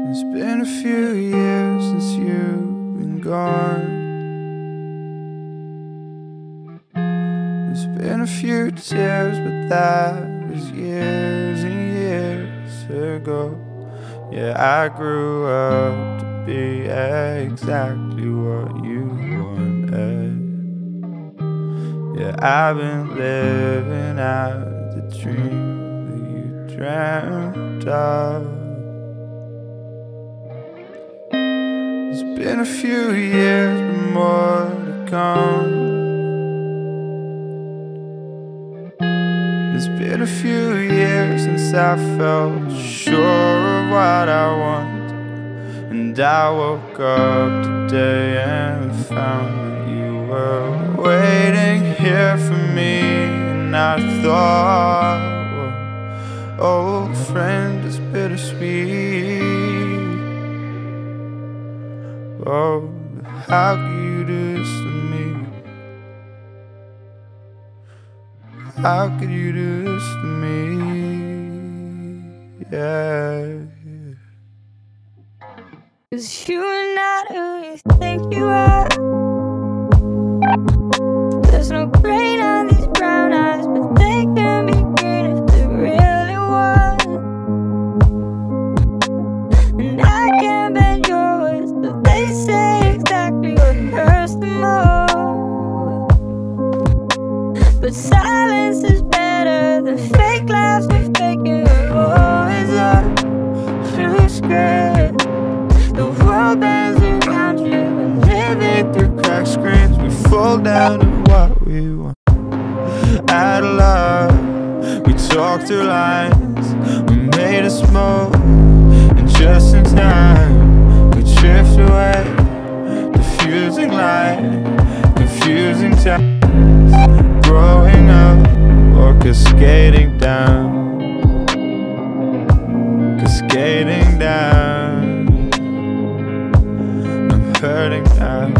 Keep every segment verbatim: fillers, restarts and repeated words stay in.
It's been a few years since you've been gone. There's been a few tears, but that was years and years ago. Yeah, I grew up to be exactly what you wanted. Yeah, I've been living out the dream that you dreamt of. It's been a few years, but more to come. It's been a few years since I felt sure of what I want, and I woke up today and found that you were waiting here for me. And I thought, well, old friend, it's bittersweet. Oh, how could you do this to me? How could you do this to me? Yeah. 'Cause you're not who you think you are. There's no grain on these brown eyes, but they can be green if they really want. And I can't bend your words, but they say exactly what hurts the most. But silence is better than fake laughs we're faking. We're always up through scared. The world bends around you and living through Cracked screens, we fall down to what we want. Out of love, we talk through lines. We made a smoke, and just in time we drift away. Diffusing light, confusing time. Growing up or cascading down, cascading down. I'm hurting now,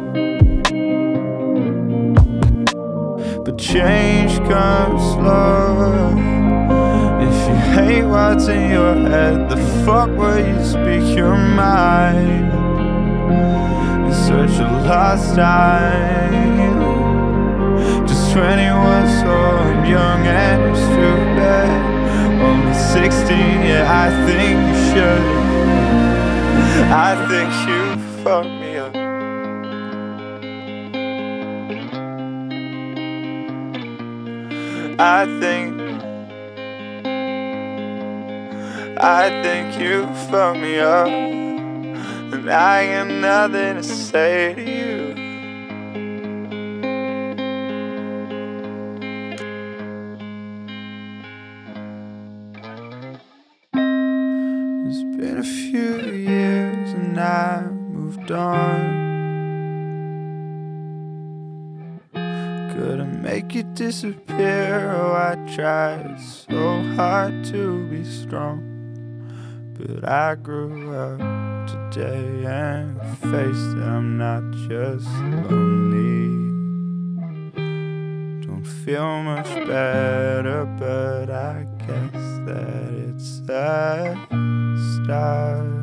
but change comes slow. If you hate what's in your head, the fuck will you speak your mind? It's such a lost time. Just twenty-one, so I'm young and I'm stupid. Only sixteen, yeah, I think you should. I think you fucked me up. I think I think you fucked me up, and I got nothing to say to you. It's been a few years and I moved on. Couldn't make you disappear. Oh, I tried so hard to be strong, but I grew up today and faced it. I'm not just lonely. Don't feel much better, but I guess that it's a start.